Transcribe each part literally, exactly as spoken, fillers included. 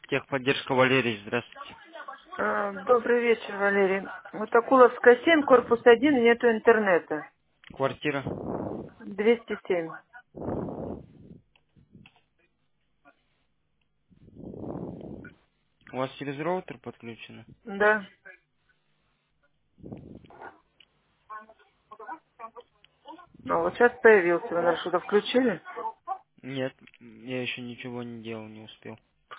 Техподдержка Валерий, здравствуйте. А, Добрый вечер, Валерий. Вот Акуловская семь, корпус один, нету интернета. Квартира. двести семь. У вас через роутер подключено? Да. А вот сейчас появился. Вы, наверное, что-то включили? Нет, я еще ничего не делал, не успел.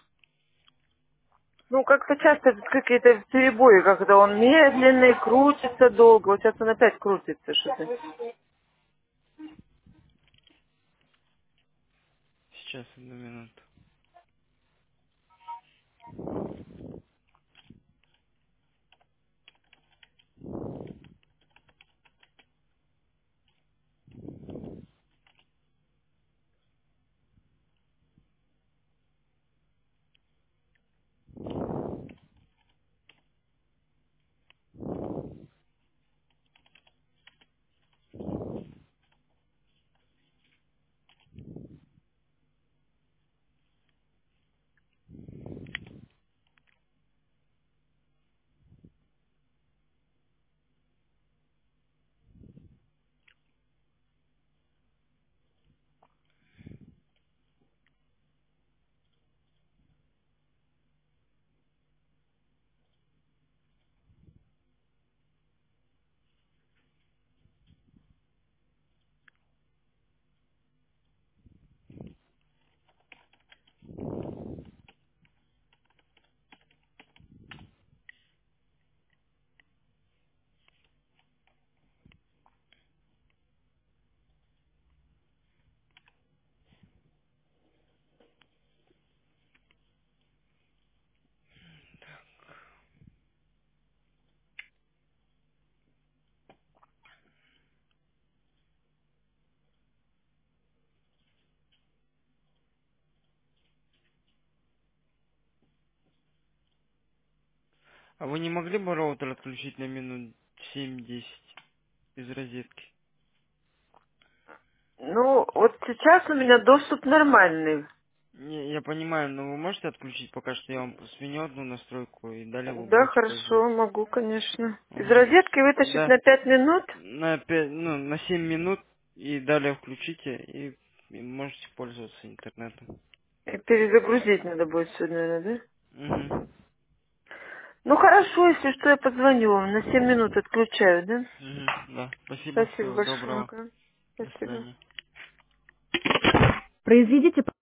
Ну, как-то часто какие-то перебои, когда он медленный, крутится долго. Вот сейчас он опять крутится что-то. Сейчас, одну минуту. А вы не могли бы роутер отключить на минут семь-десять из розетки? Ну, вот сейчас у меня доступ нормальный. Не, я понимаю, но вы можете отключить пока что я вам сменю одну настройку и далее вы Да, будете хорошо, пользоваться. могу, конечно. Из Ага. розетки вытащить Да. на пять минут На пять, ну, на семь минут и далее включите и, и можете пользоваться интернетом. и перезагрузить надо будет все, наверное, да? Угу. Ну хорошо, если что, я позвоню вам. На семь минут отключаю, да? Мгм, да. Спасибо, Спасибо всего большое. доброго. Ага. До Спасибо. свидания. Произведите